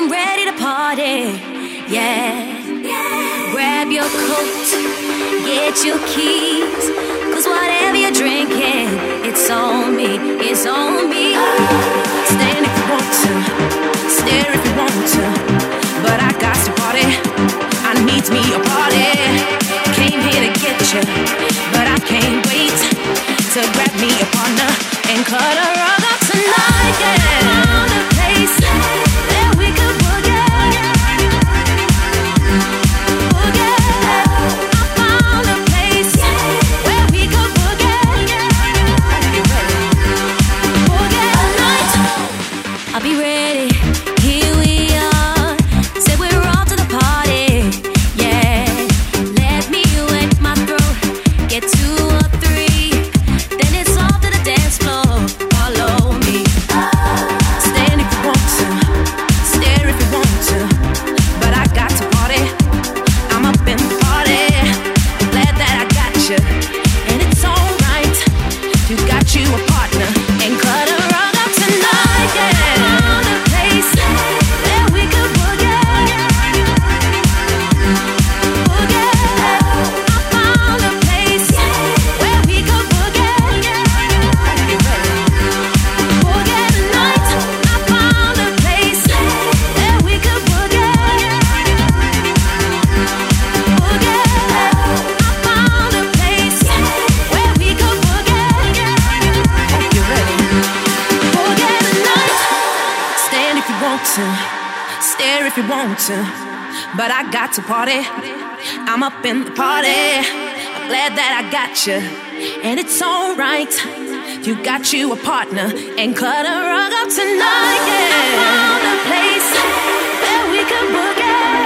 ready to party. Yeah. Grab your coat, get your keys, 'cause whatever you're drinking, it's on me, it's on me. Stand if you want to, stare if you want to, but I got to party. I need me a party. Came here to get you, but I can't wait to grab me a partner and cut a rug up tonight. Yeah, found a place that we could boogie. I found a place where we could boogie. Boogie tonight. I'll be ready. Here we are. Say we're off to the party. Yeah, let me wet my throat. Get 2 or 3, then it's off to the dance floor. Follow me. Stand if you want to, stare if you want to, but I got to party. I'm up in the party. I'm glad that I got you, and it's alright. You got you a partner and cut a rug up tonight. Yeah, found a place that we could boogie. Boogie. I found a place where we could boogie. Boogie tonight. I found a place that we could boogie. Boogie. I found a place where we could boogie. Hope you're ready. Boogie tonight. Stand if you want to, stare if you want to, but I got to party. I'm up in the party. I'm glad that I got you, and it's alright. You got you a partner and cut a rug up tonight. Yeah, I found a place where we could boogie.